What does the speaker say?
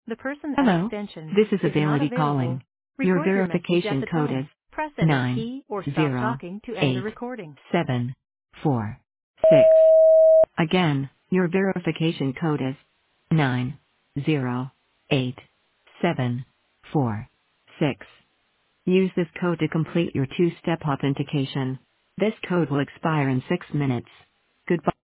The person at Hello, extension this is is not Availity available. calling. Your Record your message at verification the code is tone. Press any nine key or stop zero talking to end the eight recording. 746. Again, your verification code is 908 746. Use this code to complete your two-step authentication. This code will expire in 6 minutes. Goodbye.